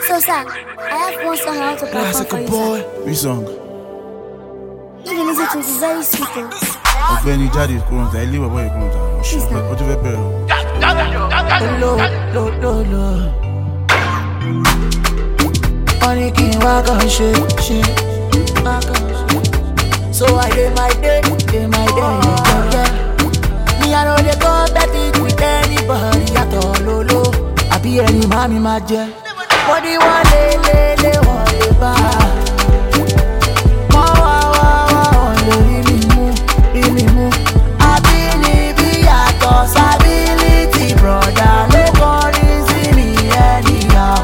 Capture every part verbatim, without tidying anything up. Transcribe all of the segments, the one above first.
So, sir, I have one song I want to perform for you, boy. sir. Which song? If you listen to it, it's very sweet. oh. Ọ̀gbẹ́ni jáde kúrò níta, ilé bàbá yìí kúrò níta. Please, now. Ó ti fẹ́ bẹ̀rẹ̀ o. Lo, lo, lo, lo. Money kí n wá kàn ṣe, ṣe, wá kàn ṣe. So I dey my day, dey my day, yeah, yeah. Me I no dey compete with anybody at all, lo, lo. Àbí ẹni màmí máa jẹ. Wọ́n ní wọ́n lé, lé, lé, wọ́n lè bá. Wọ́n wá, wá, wá, wọ́n lè rí mi mú, rí mi mú. Àbínibí yàtọ̀ sábílítì, brother, ló kọrin sí mi anyhow.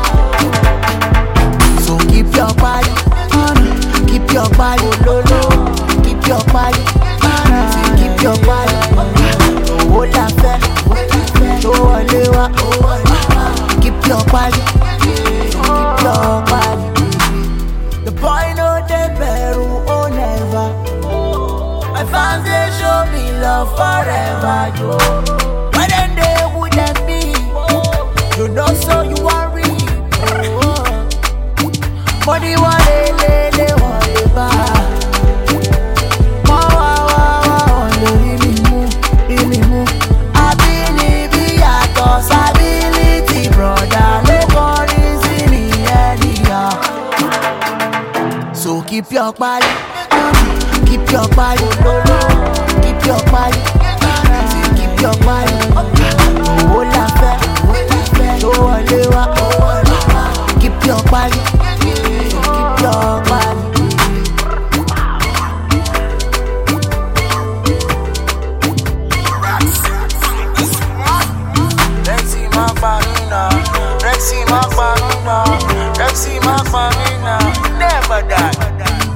So keep your body, keep your body, lolo. Keep your body, keep your body. Owó la fẹ́, tó wọlé wá. Keep your body, keep your body. The boy no dey bẹ̀rù, oh never. My fans they show me love forever, yo. When them dey with them me, you know so you worry. Oh. Money one lay, lay, lay, one lay back. Wah, wah, wah, wah, one lay, rí mi mú, rí mi mú. Àbínibí yàtọ̀ sábílítì, brother, ló kọrin sí mi anyhow. So keep your body, keep your body, keep your body, keep your body. Owó la fẹ́, tó wọlé wá. Keep your body, keep your body. Rexy Macbanina, Rexy Macbanina, Rexy Macbanina, never die.